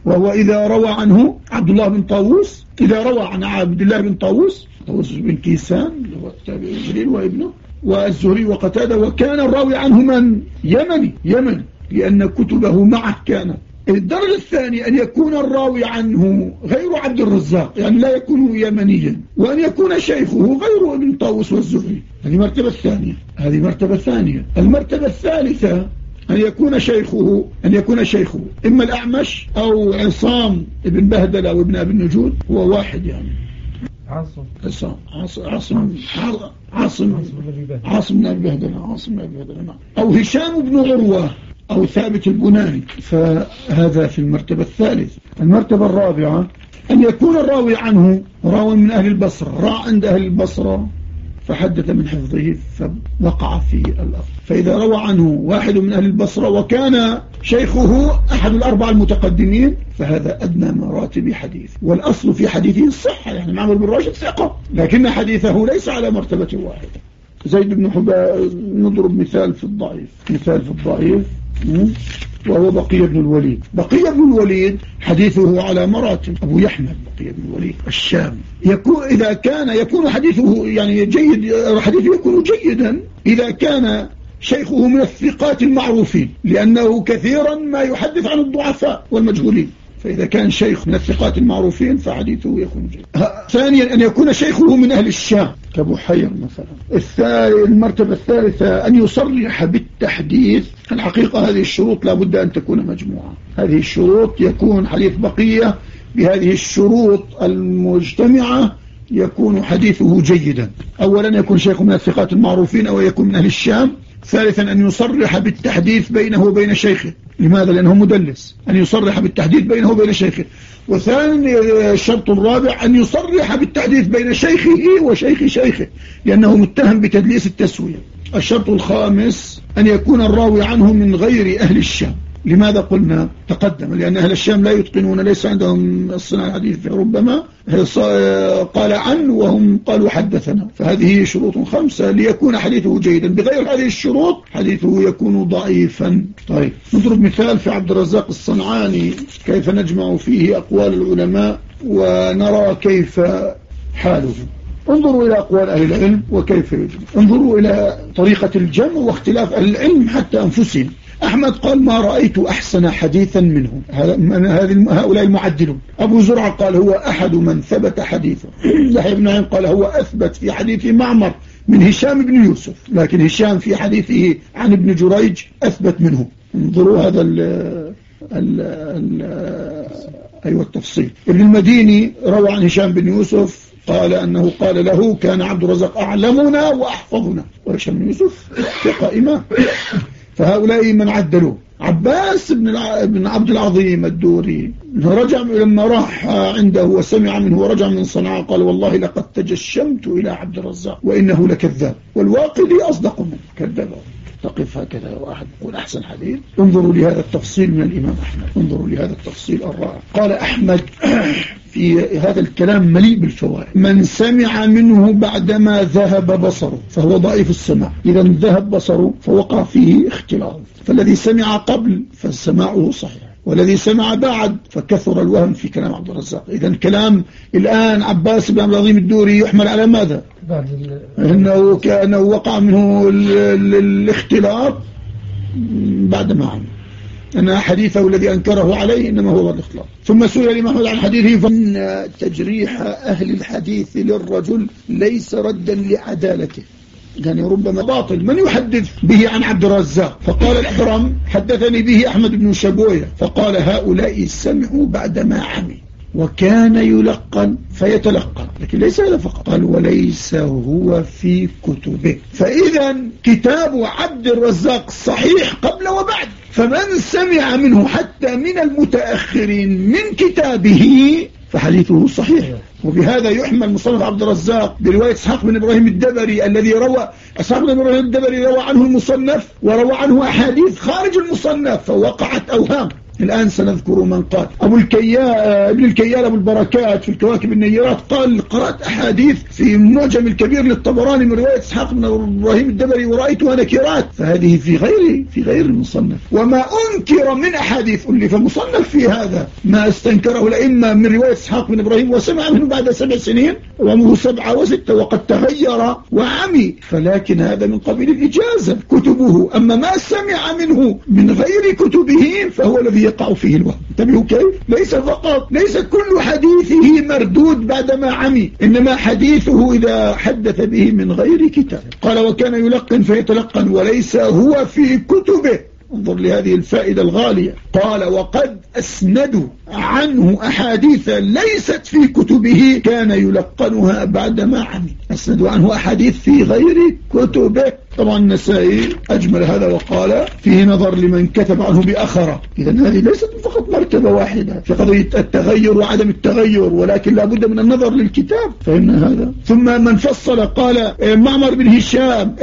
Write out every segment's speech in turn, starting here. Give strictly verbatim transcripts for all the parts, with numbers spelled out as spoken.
وهو إذا روى عنه عبد الله بن طاووس، إذا روى عن عبد الله بن طاووس، طاووس بن كيسان اللي هو التابعي الجليل وابنه، والزهري وقتادة، وكان الراوي عنه من؟ يمني يمني لأن كتبه معه كانت. الدرجة الثانية أن يكون الراوي عنه غير عبد الرزاق، يعني لا يكون يمنيا، وأن يكون شيخه غير ابن طاووس والزهري. هذه مرتبة الثانية. هذه مرتبة ثانية. المرتبة الثالثة أن يكون شيخه أن يكون شيخه إما الأعمش أو عصام ابن بهدلة أو ابن أبي النجود، هو واحد يعني عاصم عاصم عاصم عاصم عاصم بن أبي بهدلة عاصم بن أبي بهدلة أو هشام بن عروة أو ثابت البناني. فهذا في المرتبة الثالثة. المرتبة الرابعة أن يكون الراوي عنه راوي من أهل البصرة، راى عند أهل البصرة فحدث من حفظه فوقع في الأرض. فإذا روى عنه واحد من أهل البصرة وكان شيخه أحد الأربعة المتقدمين فهذا أدنى مراتب حديث. والأصل في حديثه الصحة، يعني معمر بن راشد ثقة لكن حديثه ليس على مرتبة واحدة. زيد بن حباب نضرب مثال في الضعيف، مثال في الضعيف وهو بقية بن الوليد. بقية بن الوليد حديثه على مراتب. أبو يحمد بقية بن الوليد الشامي، يكون إذا كان يكون حديثه يعني جيد، حديثه يكون جيدا إذا كان شيخه من الثقات المعروفين، لأنه كثيرا ما يحدث عن الضعفاء والمجهولين. فإذا كان شيخ من الثقات المعروفين فحديثه يكون جيد. ثانيا أن يكون شيخه من أهل الشام كأبو حير مثلا. المرتبة الثالثة أن يصرح بالتحديث. الحقيقة هذه الشروط لا بد أن تكون مجموعة. هذه الشروط يكون حديث بقية بهذه الشروط المجتمعة يكون حديثه جيدا. أولا يكون شيخ من الثقات المعروفين أو يكون من أهل الشام. ثالثا أن يصرح بالتحديث بينه وبين شيخه. لماذا؟ لأنه مدلس. أن يصرح بالتحديث بينه وبين شيخه. وثاني الشرط الرابع أن يصرح بالتحديث بين شيخه وشيخ شيخه لأنه متهم بتدليس التسوية. الشرط الخامس أن يكون الراوي عنه من غير أهل الشام. لماذا قلنا تقدم؟ لأن أهل الشام لا يتقنون، ليس عندهم الصناعة الحديث، ربما قال عنه وهم قالوا حدثنا. فهذه شروط خمسة ليكون حديثه جيدا. بغير هذه الشروط حديثه يكون ضعيفا. طيب نضرب مثال في عبد الرزاق الصنعاني كيف نجمع فيه أقوال العلماء ونرى كيف حاله. انظروا إلى أقوال أهل العلم وكيف يجمع. انظروا إلى طريقة الجمع واختلاف أهل العلم حتى أنفسهم. أحمد قال ما رأيت أحسن حديثا منهم، هؤلاء المعدلون. أبو زرع قال هو أحد من ثبت حديثه. يحيى بن معين قال هو أثبت في حديث معمر من هشام بن يوسف، لكن هشام في حديثه عن ابن جريج أثبت منه. انظروا هذا ال ال ال أيوة التفصيل. ابن المديني روى عن هشام بن يوسف قال أنه قال له كان عبد الرزاق أعلمنا وأحفظنا، وهشام بن يوسف ثقة إمام. فهؤلاء من عدلوه. عباس بن عبد العظيم الدوري رجع لما راح عنده وسمع منه ورجع من صنعاء قال والله لقد تجشمت إلى عبد الرزاق وإنه لكذاب والواقدي أصدق منه. كذب. تقف هكذا واحد يقول أحسن حديث. انظروا لهذا التفصيل من الإمام أحمد، انظروا لهذا التفصيل الرائع. قال أحمد في هذا الكلام مليء بالفوائد. من سمع منه بعدما ذهب بصره فهو ضعيف السماع. إذا ذهب بصره فوقع فيه اختلاط. فالذي سمع قبل فسماعه صحيح، والذي سمع بعد فكثر الوهم في كلام عبد الرزاق. إذا كلام الآن عباس بن عبد العظيم الدوري يحمل على ماذا؟ إنه كأنه وقع منه الاختلاط بعد ما عمل، أن حديثه الذي أنكره عليه إنما هو الاختلاط. ثم سئل الإمام أحمد عن حديثه فإن تجريح أهل الحديث للرجل ليس ردا لعدالته، يعني ربما باطل. من يحدث به عن عبد الرزاق؟ فقال الأحرم حدثني به أحمد بن شبوية. فقال هؤلاء سمعوا بعدما عمي وكان يلقن فيتلقن، لكن ليس هذا فقط. قال وليس هو في كتبه. فإذا كتاب عبد الرزاق صحيح قبل وبعد. فمن سمع منه حتى من المتأخرين من كتابه فحديثه صحيح. وبهذا يحمل مصنف عبد الرزاق برواية إسحاق بن إبراهيم الدبري الذي روى إسحاق بن إبراهيم الدبري روى عنه المصنف وروى عنه أحاديث خارج المصنف فوقعت أوهام. الآن سنذكر من قال. أبو الكيال ابن الكيال أبو البركات في الكواكب النيرات قال قرأت أحاديث في المعجم الكبير للطبراني من رواية إسحاق بن إبراهيم الدبري ورأيتها نكرات، فهذه في غير في غير المصنف. وما أنكر من أحاديث ألف مصنف في هذا ما استنكره الأئمة من رواية إسحاق بن إبراهيم وسمع منه بعد سبع سنين وعمره سبعة وستة وقد تغير وعمي، فلكن هذا من قبيل الإجازة كتبه. أما ما سمع منه من غير كتبه فهو الذي يقع فيه الوهم. انتبهوا كيف؟ ليس فقط ليس كل حديثه مردود بعدما عمي، إنما حديثه إذا حدث به من غير كتاب. قال وكان يلقن فيتلقن وليس هو في كتبه. انظر لهذه الفائدة الغالية. قال وقد أسندوا عنه أحاديث ليست في كتبه كان يلقنها بعدما عمي. أسندوا عنه أحاديث في غير كتبه. طبعا النسائي أجمل هذا وقال فيه نظر لمن كتب عنه بأخرة. إذن هذه ليست فقط مرتبة واحدة في قضية التغير وعدم التغير، ولكن لا بد من النظر للكتاب فإن هذا. ثم من فصل قال معمر بن هشام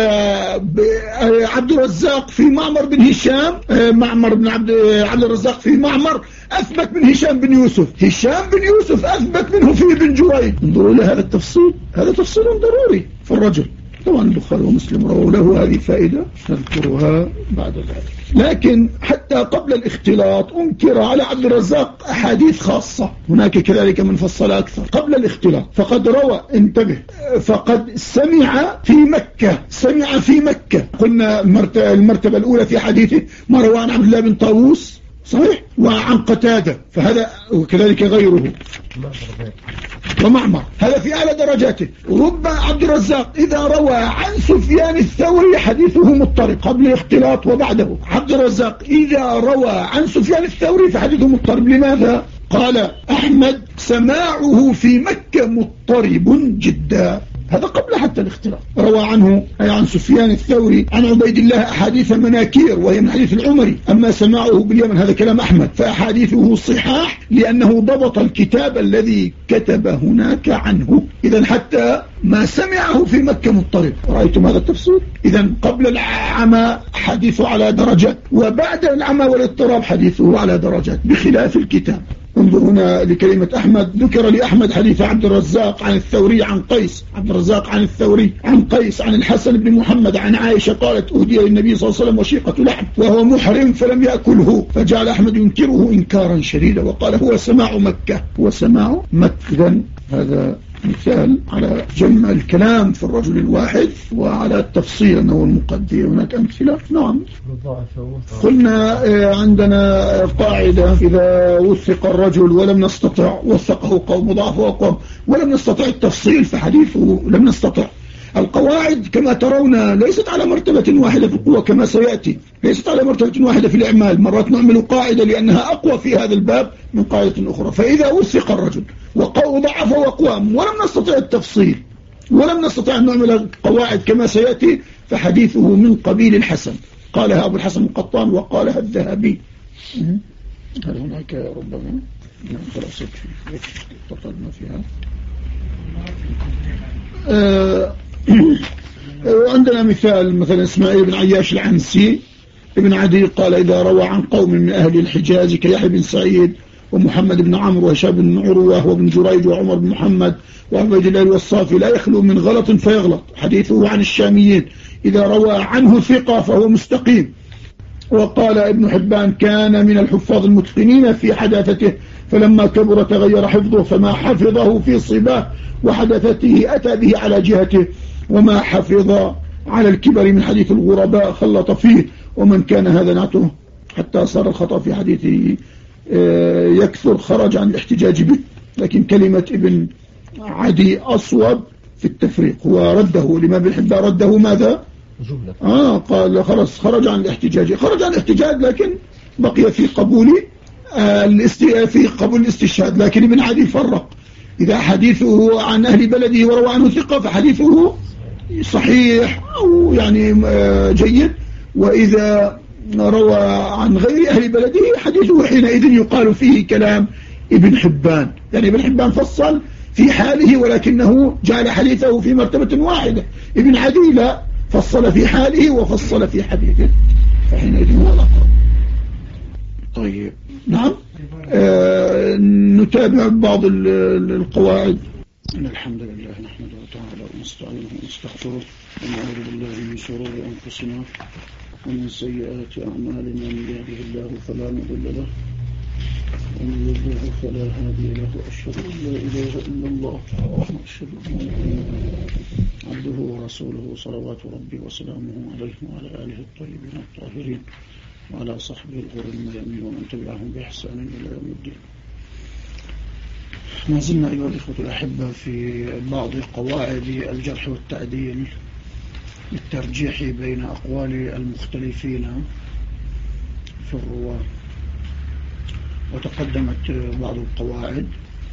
عبد الرزاق في معمر بن هشام معمر بن عبد عبد الرزاق في معمر أثبت من هشام بن يوسف، هشام بن يوسف أثبت منه في ابن جريج. انظروا إلى هذا التفصيل، هذا تفصيل ضروري في الرجل. طبعا البخاري ومسلم رووا له، هذه فائدة نذكرها بعد ذلك. لكن حتى قبل الاختلاط أنكر على عبد الرزاق أحاديث خاصة، هناك كذلك من فصل أكثر. قبل الاختلاط فقد روى، انتبه، فقد سمع في مكة، سمع في مكة. قلنا المرتبة الأولى في حديثه ما روى عن عبد الله بن طاووس صحيح وعن قتادة، فهذا وكذلك غيره ومعمر، هذا في أعلى درجاته. رب عبد الرزاق إذا روى عن سفيان الثوري حديثه مضطرب قبل الاختلاط وبعده. عبد الرزاق إذا روى عن سفيان الثوري فحديثه مضطرب. لماذا؟ قال أحمد سماعه في مكة مضطرب جدا. هذا قبل حتى الاختلاط. روى عنه أي عن سفيان الثوري عن عبيد الله أحاديث مناكير وهي من حديث العمري. أما سماعه باليمن هذا كلام أحمد، فأحاديثه صحاح لأنه ضبط الكتاب الذي كتب هناك عنه. إذن حتى ما سمعه في مكة مضطرب. رأيتم هذا التفسير؟ إذن قبل العمى حديثه على درجات، وبعد العمى والاضطراب حديثه على درجات بخلاف الكتاب. انظر هنا لكلمة أحمد. ذكر لأحمد حديث عبد الرزاق عن الثوري عن قيس، عبد الرزاق عن الثوري عن قيس عن الحسن بن محمد عن عائشة قالت أهدي للنبي صلى الله عليه وسلم وشيقة لحم وهو محرم فلم يأكله، فجعل أحمد ينكره إنكارا شديدا وقال هو سماع مكة، هو سماع مكة. هذا مثال على جمع الكلام في الرجل الواحد وعلى التفصيل أنه المقدر. هناك أمثلة. نعم قلنا عندنا قاعدة إذا وثق الرجل ولم نستطع، وثقه قوم ضعف وقوم ولم نستطع التفصيل فحديثه لم نستطع. القواعد كما ترون ليست على مرتبة واحدة في القوة كما سيأتي، ليست على مرتبة واحدة في الإعمال. مرات نعمل قاعدة لأنها أقوى في هذا الباب من قاعدة أخرى. فإذا وثق الرجل وقوم ضعف وقوام ولم نستطع التفصيل ولم نستطع أن نعمل قواعد كما سيأتي فحديثه من قبيل الحسن. قالها أبو الحسن القطان وقالها الذهبي. هل هناك ربما دراسات تطلنا فيها؟ آه وعندنا مثال مثلا إسماعيل بن عياش العنسي ابن عدي قال إذا روى عن قوم من أهل الحجاز كيحيى بن سعيد ومحمد بن عمرو وهشام بن عروة وابن جريج وعمر بن محمد وعبيد الله والصافي لا يخلو من غلط فيغلط. حديثه عن الشاميين إذا روى عنه ثقة فهو مستقيم. وقال ابن حبان كان من الحفاظ المتقنين في حداثته فلما كبر تغير حفظه فما حفظه في صباه وحدثته أتى به على جهته وما حفظ على الكبر من حديث الغرباء خلط فيه. ومن كان هذا نعته حتى صار الخطأ في حديثه يكثر خرج عن الاحتجاج به. لكن كلمة ابن عدي أصوب في التفريق، هو رده لما بن رده ماذا؟ جملة. آه قال خلاص خرج عن الاحتجاج، خرج عن الاحتجاج لكن بقي في قبول آه في قبول الاستشهاد. لكن ابن عدي فرق، إذا حديثه عن أهل بلده وروى عنه ثقة فحديثه صحيح أو يعني آه جيد، وإذا روى عن غير أهل بلده حديثه حينئذ يقال فيه كلام ابن حبان. يعني ابن حبان فصل في حاله ولكنه جعل حديثه في مرتبة واحدة. ابن عدي لا، فصل في حاله وفصل في حديثه، فحينئذ هو الأقرب. طيب نعم. آه نتابع بعض القواعد. إن الحمد لله نحمده تعالى ونستعينه ونستغفره ونعوذ بالله من شرور أنفسنا ومن سيئات أعمالنا. من يهده الله فلا مضل له ومن يضلل فلا هادي له. وأشهد أن لا إله إلا الله وأشهد أن محمدا عبده ورسوله صلوات ربي وسلامه عليه وعلى آله الطيبين الطاهرين وعلى صحبه الغر الميامين ومن تبعهم بإحسان إلى يوم الدين. ما زلنا أيها الإخوة الأحبة في بعض قواعد الجرح والتعديل للترجيح بين أقوال المختلفين في الرواة، وتقدمت بعض القواعد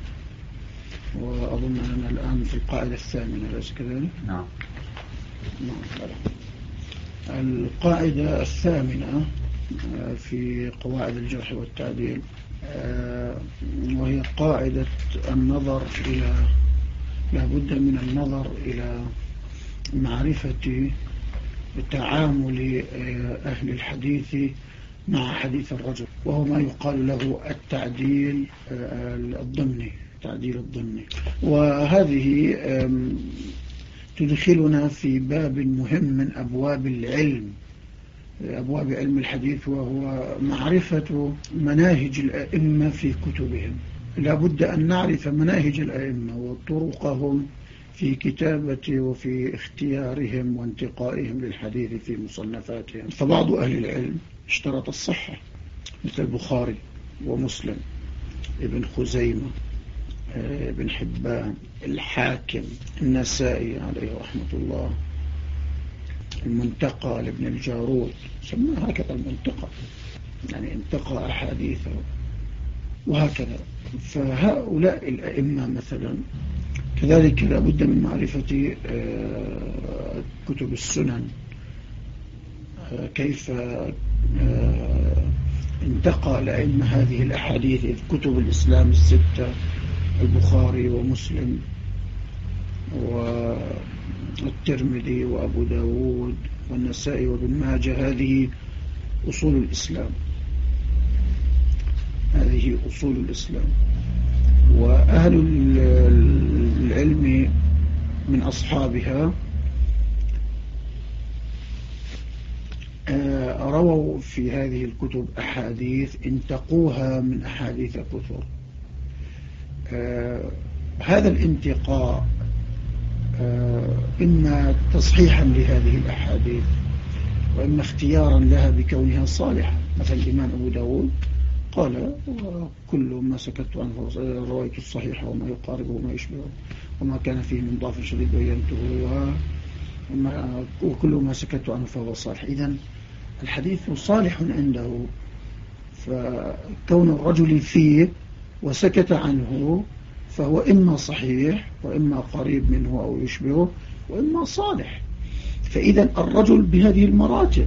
وأظن أننا الآن في القاعدة الثامنة، أليس كذلك؟ نعم. نعم. القاعدة الثامنة في قواعد الجرح والتعديل وهي قاعدة النظر إلى لابد من النظر إلى معرفة تعامل أهل الحديث مع حديث الرجل، وهو ما يقال له التعديل الضمني، تعديل الضمني. وهذه تدخلنا في باب مهم من أبواب العلم، أبواب علم الحديث، وهو معرفة مناهج الأئمة في كتبهم. لابد أن نعرف مناهج الأئمة وطرقهم في كتابة وفي اختيارهم وانتقائهم للحديث في مصنفاتهم. فبعض أهل العلم اشترط الصحة مثل البخاري ومسلم، ابن خزيمة، ابن حبان، الحاكم، النسائي عليه رحمة الله، المنتقى لابن الجارود، سماه هكذا المنتقى، يعني انتقى أحاديثه وهكذا. فهؤلاء الأئمة مثلا كذلك لابد من معرفة كتب السنن، كيف انتقى الأئمة هذه الأحاديث، كتب الإسلام الستة، البخاري ومسلم والترمذي وأبو داود والنسائي وابن ماجه. هذه أصول الإسلام، هذه أصول الإسلام. وأهل العلم من أصحابها رووا في هذه الكتب أحاديث انتقوها من أحاديث كثر. هذا الانتقاء إما تصحيحا لهذه الأحاديث وإما اختيارا لها بكونها صالحة. مثلا الإمام أبو داود قال: كل ما سكت عنه رواية الصحيحة وما يقاربه وما يشبهه وما كان فيه من ضعف شديد بينته وكل ما سكت عنه فهو صالح. إذن الحديث صالح عنده، فكون الرجل فيه وسكت عنه فهو إما صحيح وإما قريب منه أو يشبهه وإما صالح. فإذا الرجل بهذه المراتب،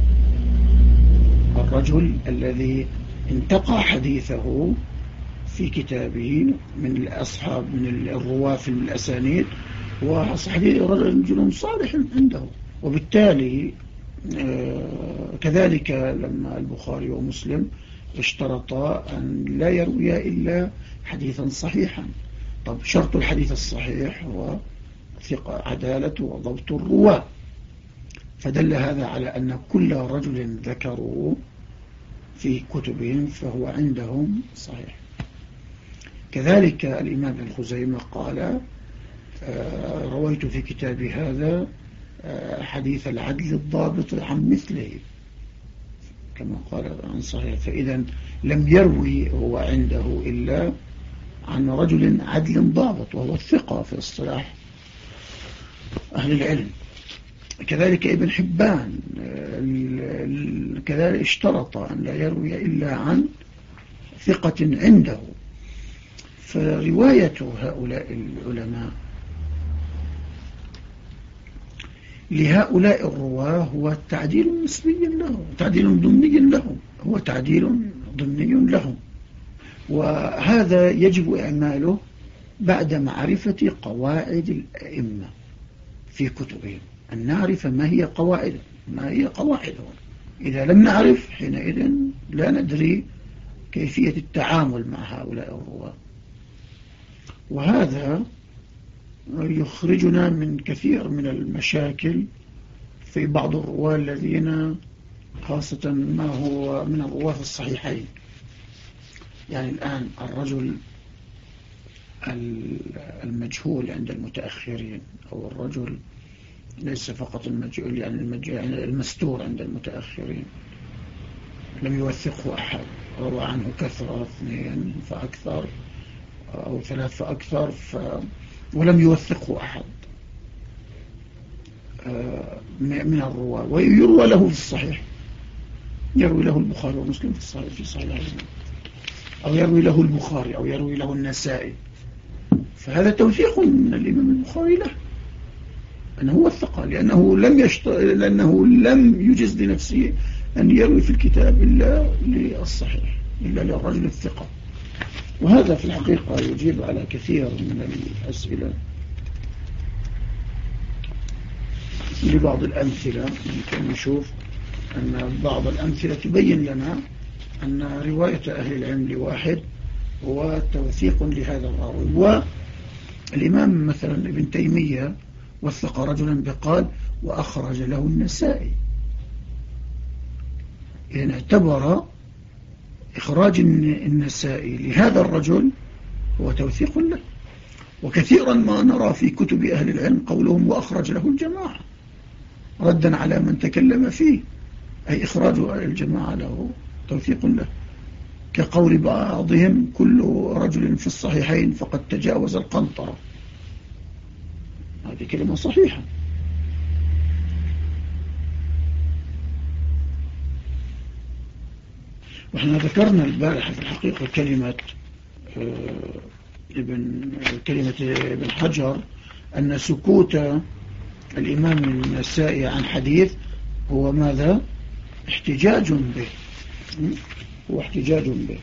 الرجل الذي انتقى حديثه في كتابه من الأصحاب من الرواة في الأسانيد وحديث رجل صالح عنده. وبالتالي كذلك لما البخاري ومسلم اشترطا أن لا يرويا إلا حديثا صحيحا. طب شرط الحديث الصحيح هو ثقة، عدالة وضبط الرواة. فدل هذا على أن كل رجل ذكروا في كتبهم فهو عندهم صحيح. كذلك الإمام ابن خزيمة قال: رويت في كتابي هذا حديث العدل الضابط عن مثله، كما قال عن صحيح. فإذا لم يروي هو عنده إلا عن رجل عدل ضابط، وهو الثقة في اصطلاح أهل العلم. كذلك ابن حبان كذلك اشترط أن لا يروي إلا عن ثقة عنده. فرواية هؤلاء العلماء لهؤلاء الرواه هو تعديل نسبي لهم، تعديل ضمني لهم، هو تعديل ضمني لهم. وهذا يجب إعماله بعد معرفة قواعد الأئمة في كتبهم، أن نعرف ما هي قواعد ما هي قواعدهم. إذا لم نعرف حينئذ لا ندري كيفية التعامل مع هؤلاء الرواة. وهذا يخرجنا من كثير من المشاكل في بعض الرواة الذين خاصة ما هو من الرواة الصحيحين. يعني الآن الرجل المجهول عند المتأخرين، أو الرجل ليس فقط المجهول يعني المستور عند المتأخرين، لم يوثقه أحد، روى عنه كثرة، اثنين فأكثر أو ثلاث فأكثر ف... ولم يوثقه أحد من الرواة، ويروى له في الصحيح، يروي له البخاري ومسلم في الصحيح في صحيح أو يروي له البخاري أو يروي له النسائي، فهذا توثيق من الإمام البخاري له أنه هو الثقة، لأنه لم يشت... لأنه لم يجز لنفسه أن يروي في الكتاب إلا للصحيح، إلا للرجل الثقة. وهذا في الحقيقة يجيب على كثير من الأسئلة. لبعض الأمثلة يمكن نشوف أن بعض الأمثلة تبين لنا أن رواية أهل العلم لواحد هو توثيق لهذا الراوي. والإمام مثلا ابن تيمية وثق رجلا بقال وأخرج له النسائي، يعني اعتبر إخراج النسائي لهذا الرجل هو توثيق له. وكثيرا ما نرى في كتب أهل العلم قولهم وأخرج له الجماعة ردا على من تكلم فيه، أي إخراج الجماعة له توثيق له، كقول بعضهم كل رجل في الصحيحين فقد تجاوز القنطرة. هذه كلمة صحيحة. وإحنا ذكرنا البارحة في الحقيقة كلمة ابن كلمة ابن حجر أن سكوت الإمام النسائي عن حديث هو ماذا؟ احتجاج به، هو احتجاج به.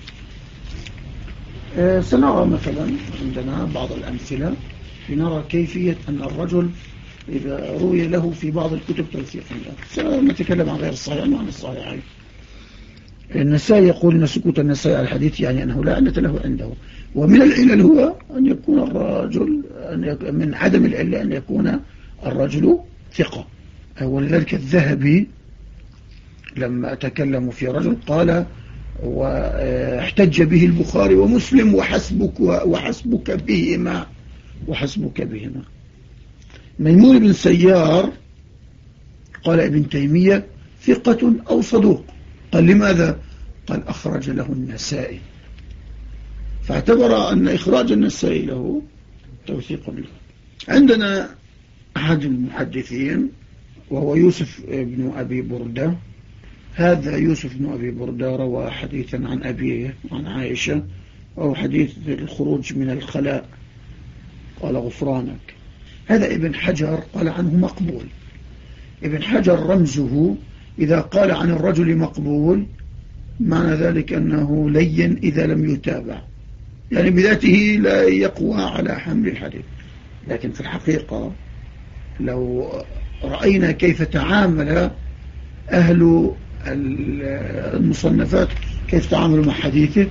سنرى مثلا عندنا بعض الأمثلة لنرى كيفية أن الرجل إذا روي له في بعض الكتب توثيق له. سنتكلم عن غير الصحيح وعن الصحيحين. النسائي يقول أن سكوت النسائي على الحديث يعني أنه لا علة له عنده، ومن العلل هو أن يكون الرجل أن يكون من عدم العلة أن يكون الرجل ثقة. ولذلك الذهبي لما تكلموا في رجل قال واحتج به البخاري ومسلم وحسبك وحسبك بهما وحسبك بهما. ميمون بن سيار قال ابن تيمية ثقة أو صدوق. قال لماذا؟ قال أخرج له النسائي، فاعتبر أن إخراج النسائي له توثيق له. عندنا أحد المحدثين وهو يوسف بن أبي بردة. هذا يوسف بن أبي بردة روى حديثا عن أبيه عن عائشة، أو حديث الخروج من الخلاء قال غفرانك. هذا ابن حجر قال عنه مقبول. ابن حجر رمزه إذا قال عن الرجل مقبول معنى ذلك أنه لين إذا لم يتابع، يعني بذاته لا يقوى على حمل الحديث. لكن في الحقيقة لو رأينا كيف تعامل أهل المصنفات كيف تعاملوا مع حديثه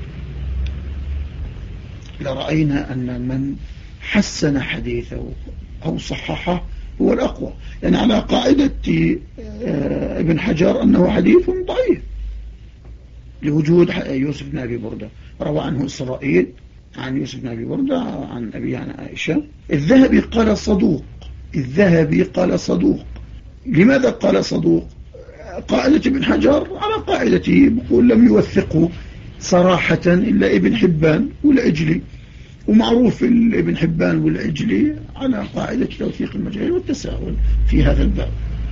لرأينا أن من حسن حديثه أو صححه هو الأقوى. يعني على قاعدة ابن حجر أنه حديث ضعيف لوجود يوسف بن أبي بردة، روى عنه إسرائيل عن يوسف بن أبي بردة عن أبي عن عائشة. الذهبي قال صدوق، الذهبي قال صدوق. لماذا قال صدوق؟ قاعدة ابن حجر على قاعدته بقول لم يوثقه صراحة إلا ابن حبان والعجلي، ومعروف ابن حبان والعجلي على قاعدة توثيق المجاهيل والتساهل في هذا الباب.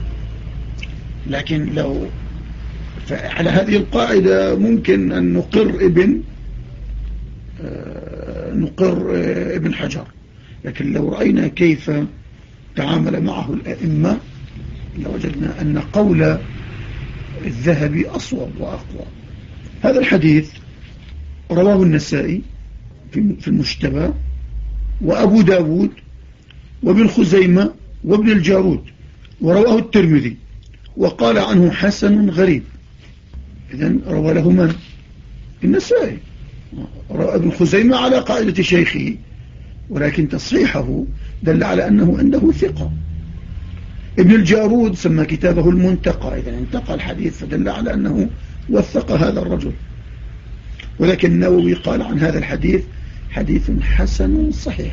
لكن لو على هذه القاعدة ممكن أن نقر ابن نقر ابن حجر، لكن لو رأينا كيف تعامل معه الأئمة لوجدنا أن قول الذهبي أصوب وأقوى. هذا الحديث رواه النسائي في المجتبى وأبو داود وابن خزيمة وابن الجارود، ورواه الترمذي وقال عنه حسن غريب. إذن روى له من؟ النسائي. ابن خزيمة على قاعدة شيخه، ولكن تصحيحه دل على أنه عنده ثقة. ابن الجارود سمى كتابه المنتقى، إذا انتقى الحديث فدل على أنه وثق هذا الرجل. ولكن النووي قال عن هذا الحديث حديث حسن صحيح،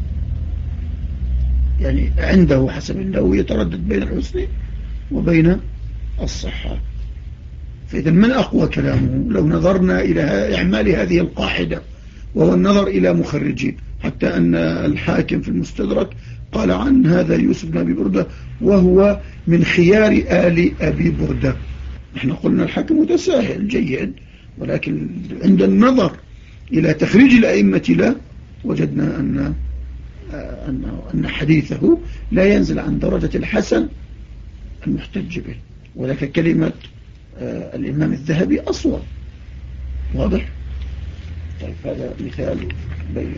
يعني عنده حسب النووي يتردد بين الحسن وبين الصحة. فإذا من أقوى كلامه لو نظرنا إلى إعمال هذه القاعدة، وهو النظر إلى مخرجين، حتى أن الحاكم في المستدرك قال عن هذا يوسف بن أبي بردة وهو من خيار آل أبي بردة. نحن قلنا الحاكم متساهل جيد، ولكن عند النظر إلى تخريج الأئمة له وجدنا أن أن حديثه لا ينزل عن درجة الحسن المحتج به. ولكن كلمة الإمام الذهبي أصوب. واضح؟ طيب هذا مثال بين.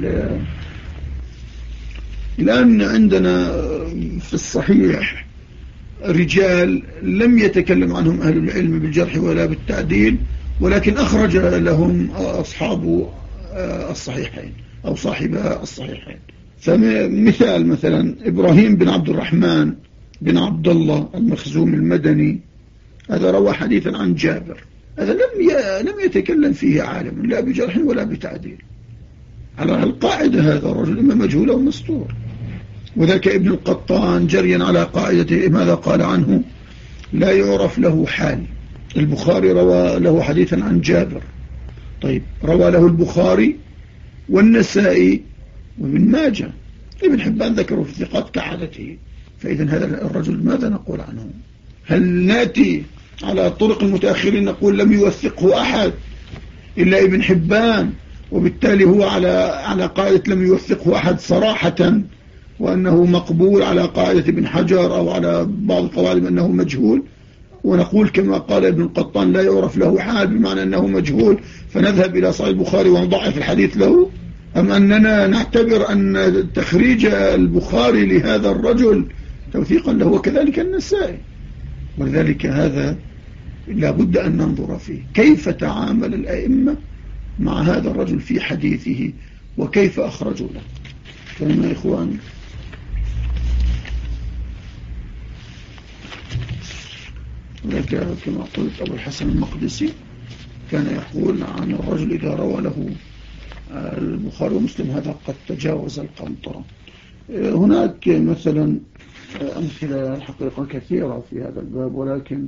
الآن عندنا في الصحيح رجال لم يتكلم عنهم أهل العلم بالجرح ولا بالتعديل، ولكن أخرج لهم أصحاب الصحيحين أو صاحب الصحيحين. فمثال مثلا إبراهيم بن عبد الرحمن بن عبد الله المخزوم المدني، هذا روى حديثا عن جابر، هذا لم لم يتكلم فيه عالم لا بجرح ولا بتعديل. على القاعدة هذا الرجل إما مجهول أو مستور. وذاك ابن القطان جريا على قاعدته ماذا قال عنه؟ لا يعرف له حال. البخاري روى له حديثا عن جابر، طيب روى له البخاري والنسائي وابن ماجه، ابن حبان ذكره في الثقات كعادته. فإذا هذا الرجل ماذا نقول عنه؟ هل ناتي على طرق المتأخرين نقول لم يوثقه أحد إلا ابن حبان، وبالتالي هو على على قاعدة لم يوثقه أحد صراحة، وأنه مقبول على قاعدة ابن حجر أو على بعض القواعد أنه مجهول، ونقول كما قال ابن القطان لا يعرف له حال بمعنى أنه مجهول، فنذهب إلى صحيح البخاري ونضعف الحديث له؟ أم أننا نعتبر أن تخريج البخاري لهذا الرجل توثيقا له وكذلك النسائي؟ ولذلك هذا لابد أن ننظر فيه، كيف تعامل الأئمة مع هذا الرجل في حديثه وكيف أخرجوا له. فهم يا إخوان؟ ولكن كما قلت أبو الحسن المقدسي كان يقول عن الرجل إذا روى له البخاري ومسلم هذا قد تجاوز القنطرة. هناك مثلا أمثلة حقيقة كثيرة في هذا الباب، ولكن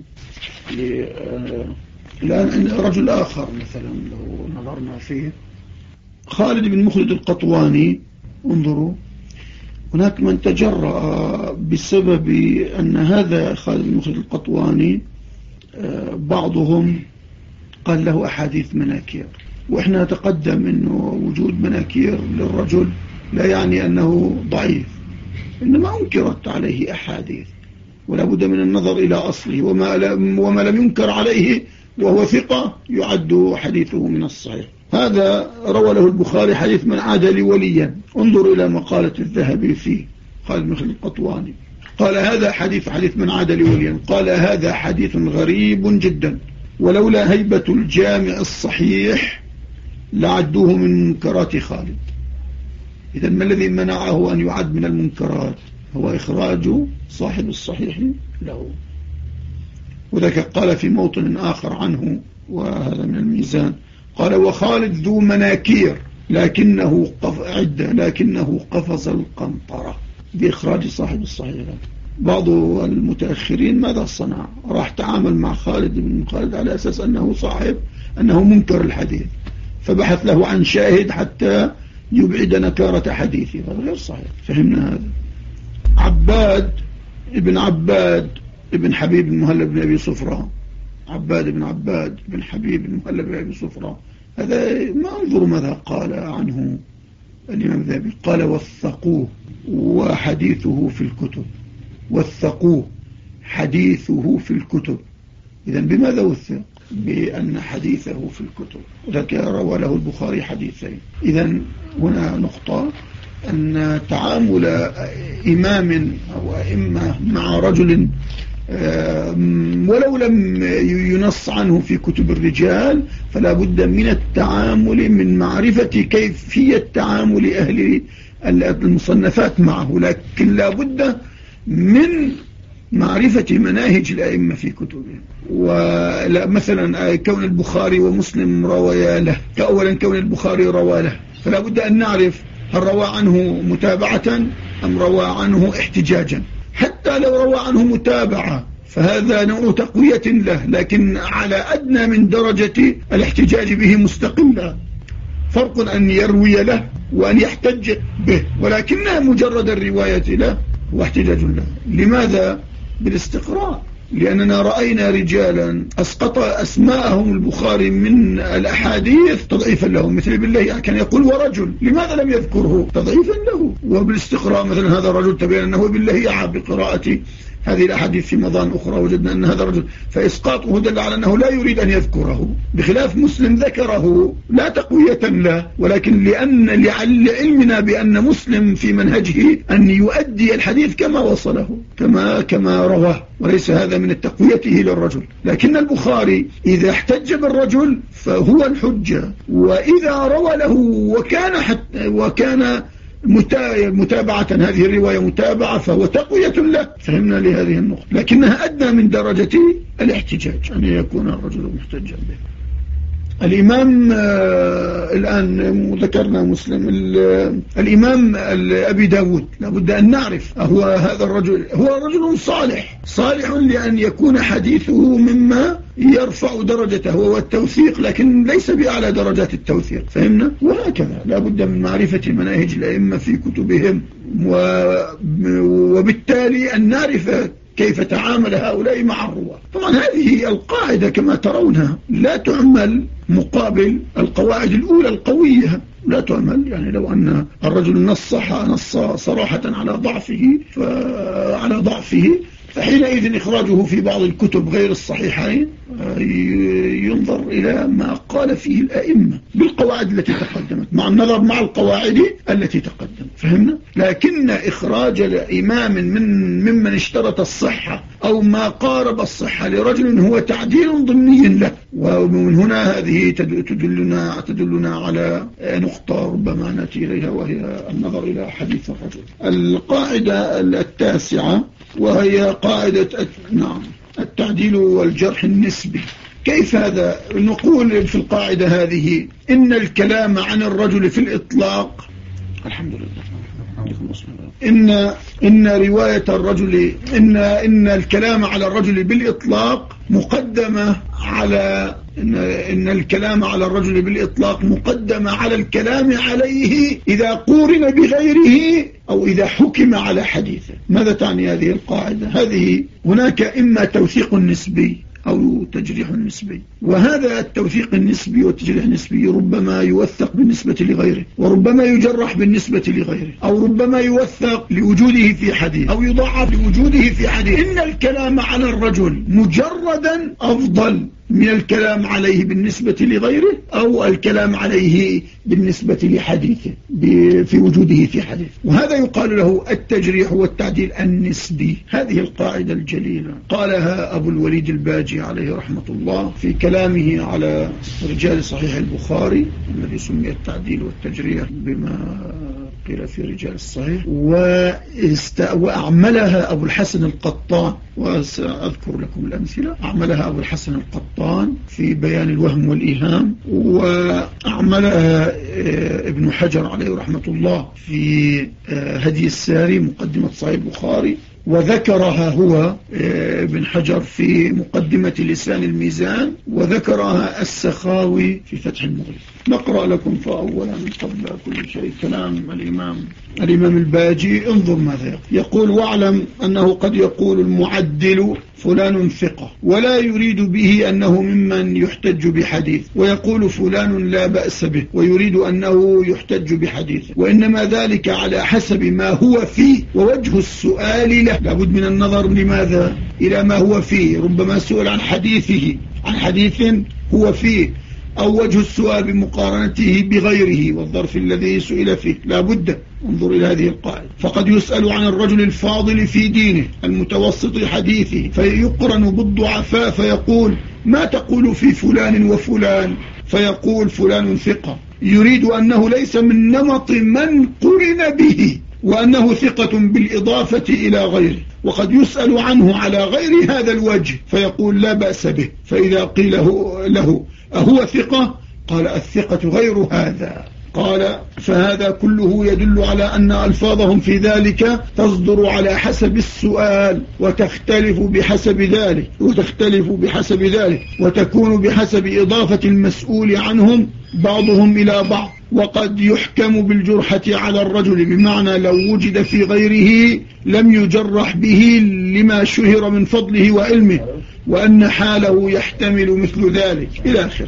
الآن رجل آخر مثلا لو نظرنا فيه خالد بن مخلد القطواني، انظروا هناك من تجرأ بسبب أن هذا خالد بن مخلد القطواني بعضهم قال له أحاديث مناكير، وإحنا نتقدم أنه وجود مناكير للرجل لا يعني أنه ضعيف، إنما أنكرت عليه أحاديث ولا بد من النظر إلى أصله، وما لم, وما لم ينكر عليه وهو ثقة يعد حديثه من الصحيح. هذا روى له البخاري حديث من عاد لي وليا، انظر إلى مقالة الذهبي فيه خالد بن القطواني، قال هذا حديث حديث من عاد لي وليا، قال هذا حديث غريب جدا، ولولا هيبة الجامع الصحيح لعدوه من منكرات خالد. إذا ما الذي منعه أن يعد من المنكرات؟ هو إخراج صاحب الصحيح له. وذلك قال في موطن آخر عنه، وهذا من الميزان، قال وخالد ذو مناكير لكنه قف عدة لكنه قفز القنطرة بإخراج صاحب الصحيح له. بعض المتأخرين ماذا صنع؟ راح تعامل مع خالد بن خالد على أساس أنه صاحب أنه منكر الحديث، فبحث له عن شاهد حتى يبعد نكارة حديثه، هذا غير صحيح. فهمنا هذا. عباد ابن عباد ابن حبيب المهلب بن أبي صفرة، عباد بن عباد بن حبيب المهلب بن أبي صفرة، هذا ما انظر ماذا قال عنه الإمام الذهبي، قال وثقوه وحديثه في الكتب، وثقوه حديثه في الكتب. إذا بماذا وثق؟ بأن حديثه في الكتب، وذلك روى له البخاري حديثين. إذا هنا نقطة أن تعامل إمام أو أئمة مع رجل ولو لم ينص عنه في كتب الرجال فلا بد من التعامل، من معرفة كيفية تعامل أهل المصنفات معه، لكن لا بد من معرفة مناهج الأئمة في كتبهم. ومثلا كون البخاري ومسلم روايا له، أولا كون البخاري روى له فلا بد أن نعرف هل روى عنه متابعة أم روى عنه احتجاجا. حتى لو روى عنه متابعة فهذا نوع تقوية له، لكن على أدنى من درجة الاحتجاج به مستقلا. فرق أن يروي له وأن يحتج به، ولكنها مجرد الرواية له واحتجاج له. لماذا؟ بالاستقراء، لأننا رأينا رجالا أسقط أسماءهم البخاري من الأحاديث تضعيفا لهم، مثل بالله كان يقول ورجل، لماذا لم يذكره؟ تضعيفا له. وبالاستقراء مثلا هذا الرجل تبين أنه بالله بقراءة هذه الأحاديث في مضان أخرى وجدنا أن هذا الرجل، فإسقاطه دل على أنه لا يريد أن يذكره، بخلاف مسلم ذكره لا تقوية له، ولكن لأن لعلمنا بأن مسلم في منهجه أن يؤدي الحديث كما وصله، كما كما رواه، وليس هذا من التقويته للرجل. لكن البخاري إذا احتج بالرجل فهو الحجة، وإذا روى له وكان حتى وكان متابعة، هذه الرواية متابعة، فهو تقوية له. فهمنا لهذه النقطة، لكنها أدنى من درجة الاحتجاج أن يكون الرجل محتجا به. الإمام آه الآن ذكرنا مسلم، الإمام أبي داود لابد أن نعرف هو هذا الرجل هو رجل صالح، صالح لأن يكون حديثه مما يرفع درجته، هو التوثيق، لكن ليس بأعلى درجات التوثيق. فهمنا؟ وهكذا لابد من معرفة مناهج الأئمة في كتبهم، وبالتالي أن نعرف كيف تعامل هؤلاء مع الرواة. طبعا هذه القاعدة كما ترونها لا تعمل مقابل القواعد الأولى القوية، لا تعمل. يعني لو أن الرجل نصح نص صراحة على ضعفه فعلى ضعفه فحينئذ إخراجه في بعض الكتب غير الصحيحين ينظر إلى ما قال فيه الأئمة بالقواعد التي تقدمت، مع النظر مع القواعد التي تقدمت. فهمنا؟ لكن إخراج الإمام من ممن اشترط الصحة أو ما قارب الصحة لرجل هو تعديل ضمني له، ومن هنا هذه تدلنا تدلنا على نقطة ربما نأتي إليها، وهي النظر إلى حديث الرجل. القاعدة التاسعة وهي قاعدة نعم التعديل والجرح النسبي. كيف هذا؟ نقول في القاعدة هذه إن الكلام عن الرجل في الإطلاق، الحمد لله، إن إن رواية الرجل إن إن الكلام على الرجل بالإطلاق مقدمة على إن إن الكلام على الرجل بالإطلاق مقدمة على الكلام عليه إذا قورن بغيره أو إذا حكم على حديثه. ماذا تعني هذه القاعدة؟ هذه هناك إما توثيق نسبي أو تجريح نسبي، وهذا التوثيق النسبي والتجريح النسبي ربما يوثق بالنسبة لغيره، وربما يجرح بالنسبة لغيره، أو ربما يوثق لوجوده في حديث أو يضعف لوجوده في حديث. إن الكلام على الرجل مجردا أفضل من الكلام عليه بالنسبة لغيره، أو الكلام عليه بالنسبة لحديثه في وجوده في حديث، وهذا يقال له التجريح والتعديل النسبي. هذه القاعدة الجليلة قالها أبو الوليد الباجي عليه رحمة الله في كلامه على رجال صحيح البخاري الذي سمي التعديل والتجريح بما قيل في رجال الصحيح، وأعملها أبو الحسن القطان، وسأذكر لكم الأمثلة. أعملها أبو الحسن القطان في بيان الوهم والإيهام، وأعملها ابن حجر عليه رحمة الله في هدي الساري مقدمة صحيح البخاري، وذكرها هو ابن حجر في مقدمة لسان الميزان، وذكرها السخاوي في فتح المغيث. نقرأ لكم فأولا قبل كل شيء كلام الإمام الإمام الباجي. انظر ماذا يقول. يقول: واعلم أنه قد يقول المعدل فلان ثقة ولا يريد به أنه ممن يحتج بحديث، ويقول فلان لا بأس به ويريد أنه يحتج بحديثه، وإنما ذلك على حسب ما هو فيه ووجه السؤال له. لابد من النظر لماذا؟ إلى ما هو فيه. ربما سئل عن حديثه عن حديث هو فيه أو وجه السؤال بمقارنته بغيره والظرف الذي سئل فيه. لا بد انظر إلى هذه القاعدة. فقد يسأل عن الرجل الفاضل في دينه المتوسط حديثه فيقرن بالضعفاء فيقول ما تقول في فلان وفلان، فيقول فلان ثقة، يريد أنه ليس من نمط من قرن به وأنه ثقة بالإضافة إلى غيره. وقد يسأل عنه على غير هذا الوجه فيقول لا بأس به، فإذا قيل له أهو ثقة قال الثقة غير هذا. قال فهذا كله يدل على أن ألفاظهم في ذلك تصدر على حسب السؤال وتختلف بحسب ذلك وتختلف بحسب ذلك وتكون بحسب إضافة المسؤول عنهم بعضهم إلى بعض. وقد يحكم بالجرحة على الرجل بمعنى لو وجد في غيره لم يجرح به لما شهر من فضله وعلمه وأن حاله يحتمل مثل ذلك إلى آخره.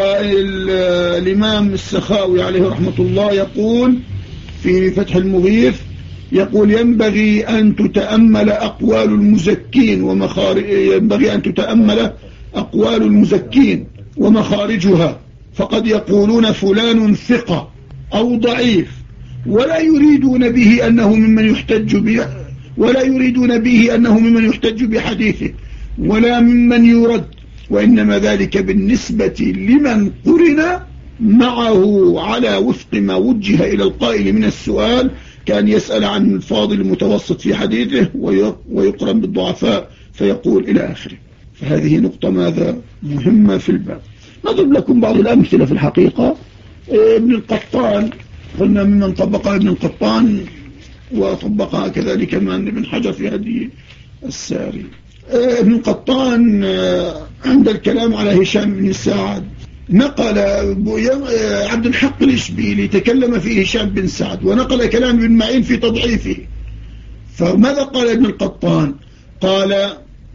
والإمام السخاوي عليه رحمة الله يقول في فتح المغيث يقول ينبغي أن تتأمل أقوال المزكين ومخارج ينبغي أن تتأمل أقوال المزكين ومخارجها، فقد يقولون فلان ثقة أو ضعيف ولا يريدون به أنه ممن يحتج به ولا يريدون به أنه ممن يحتج بحديثه ولا ممن يرد، وإنما ذلك بالنسبة لمن قرن معه على وفق ما وجه إلى القائل من السؤال، كان يسأل عن الفاضل المتوسط في حديثه ويقرن بالضعفاء فيقول إلى آخره. فهذه نقطة ماذا مهمة في الباب. نضرب لكم بعض الأمثلة في الحقيقة. ابن القطان قلنا ممن طبقها ابن القطان وطبقها كذلك من ابن حجر في هذه الساري. ابن القطان عند الكلام على هشام بن سعد نقل عبد الحق الإشبيلي تكلم في هشام بن سعد ونقل كلام ابن معين في تضعيفه. فماذا قال ابن القطان؟ قال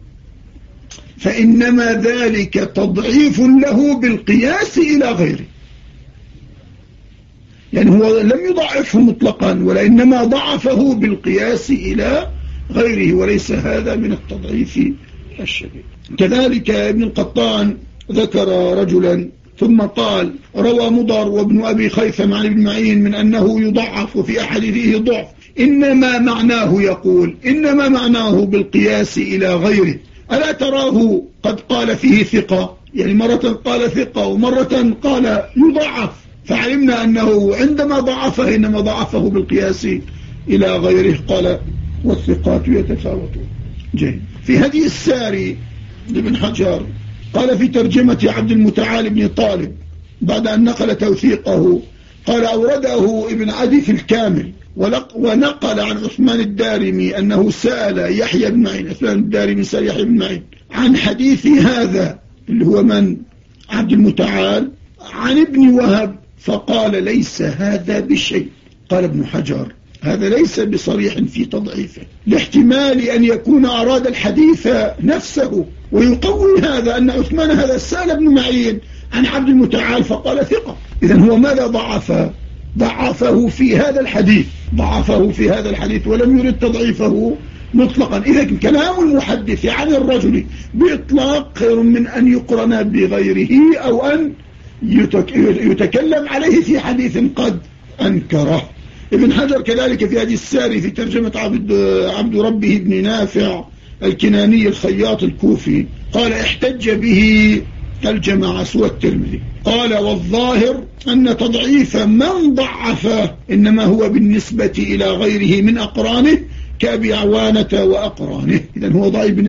فإنما ذلك تضعيف له بالقياس إلى غيره، يعني هو لم يضعفه مطلقا ولإنما ضعفه بالقياس إلى غيره وليس هذا من التضعيف الشديد. كذلك ابن القطان ذكر رجلا ثم قال روى مضر وابن أبي خيثم عن ابن معين من أنه يضعف وفي أحاديثه ضعف، إنما معناه يقول إنما معناه بالقياس إلى غيره. ألا تراه قد قال فيه ثقة، يعني مرة قال ثقة ومرة قال يضعف، فعلمنا أنه عندما ضعفه إنما ضعفه بالقياس إلى غيره. قال والثقات يتفاوتون. جيد. في هذه الساري لابن حجر قال في ترجمة عبد المتعال بن طالب بعد أن نقل توثيقه قال أورده ابن عدي في الكامل ونقل عن عثمان الدارمي أنه سأل يحيى بن معين. عثمان الدارمي سأل يحيى بن معين عن حديث هذا اللي هو من عبد المتعال عن ابن وهب فقال ليس هذا بشيء. قال ابن حجر هذا ليس بصريح في تضعيفه لاحتمال أن يكون أراد الحديث نفسه، ويقوي هذا أن عثمان هذا سأل ابن معين عن عبد المتعال فقال ثقة. إذن هو ماذا ضعف؟ ضعفه في هذا الحديث ضعفه في هذا الحديث ولم يرد تضعيفه مطلقا. إذا كلام المحدث عن الرجل بإطلاق خير من أن يقرن بغيره أو أن يتكلم عليه في حديث قد أنكره. ابن حجر كذلك في هذه الساري في ترجمة عبد, عبد ربه بن نافع الكناني الخياط الكوفي قال احتج به الجماعة سوى الترمذي. قال والظاهر أن تضعيف من ضعفه إنما هو بالنسبة إلى غيره من أقرانه كأبي عوانة وأقرانه. إذن هو ضعيف